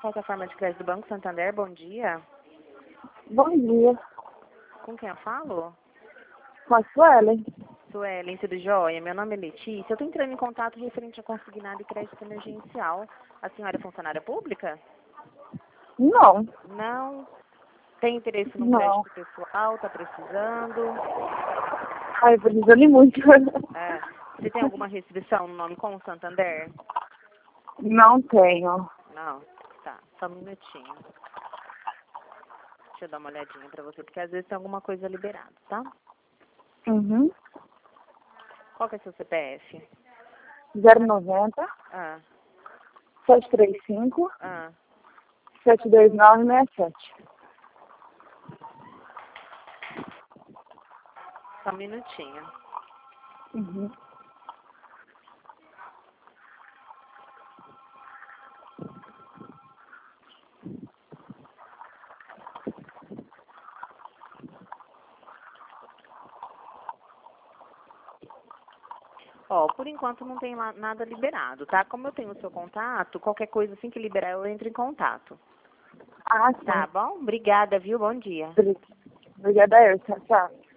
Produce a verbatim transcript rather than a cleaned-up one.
Plataforma de crédito do Banco Santander, bom dia. Bom dia. Com quem eu falo? Com a Suelen? Suelen, tudo jóia? Meu nome é Letícia. Eu estou entrando em contato referente a consignado e crédito emergencial. A senhora é funcionária pública? Não. Não. Tem interesse no Não. crédito pessoal? Está precisando? Ai, precisando muito. É. Você tem alguma restrição no nome com o Santander? Não tenho. Não. Tá, só um minutinho. Deixa eu dar uma olhadinha pra você, porque às vezes tem alguma coisa liberada, tá? Uhum. Qual que é seu C P F? zero noventa, Ah, sete três cinco, ah. sete dois nove seis sete. Só um minutinho. Uhum. Ó, por enquanto não tem lá nada liberado, tá? Como eu tenho o seu contato, qualquer coisa assim que liberar eu entro em contato. Ah, sim. Tá bom? Obrigada, viu? Bom dia. Obrigada, eu. Tchau, tchau.